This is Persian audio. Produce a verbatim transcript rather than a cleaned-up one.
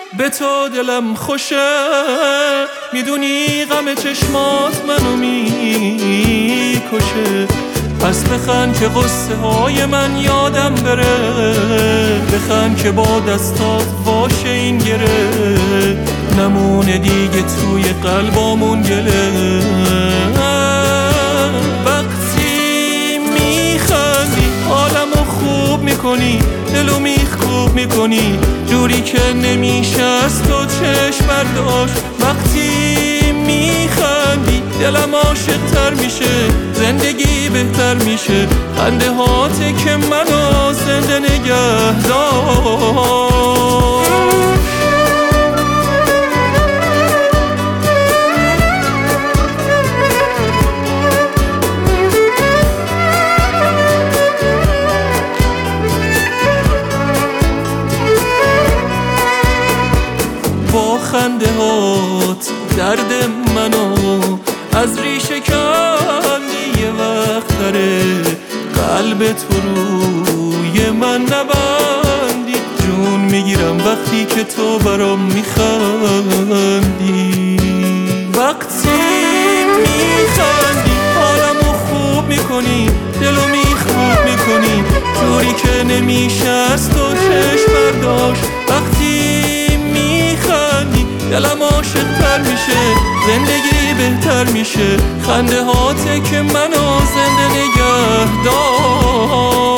به تو دلم خوشه، میدونی غم چشمات منو میکشه. پس بخند که قصه های من یادم بره، بخند که با دستات واشه این گره، نمونه دیگه توی قلبامون گله. وقتی میخندی حالمو خوب میکنی، دلو میخکوب میکنی، جوری که نمیشه از تو چشم برداشت. وقتی میخندی دلم عاشق تر میشه، زندگی بهتر میشه، خنده هاته که منو زنده نگه داشت. با خنده هات درد منو از ریشه کندی، یه وقت داره قلب تو روی من نبندی. جون میگیرم وقتی که تو برام میخندی. وقتی میخندی حالمو خوب میکنی، دلو میخوب میکنی، جوری که نمیشه از تو چشم برداشت. وقتی میخندی دلم عاشق تر میشه، زندگی بهتر میشه، خنده هاته که منو زنده نگه داشت.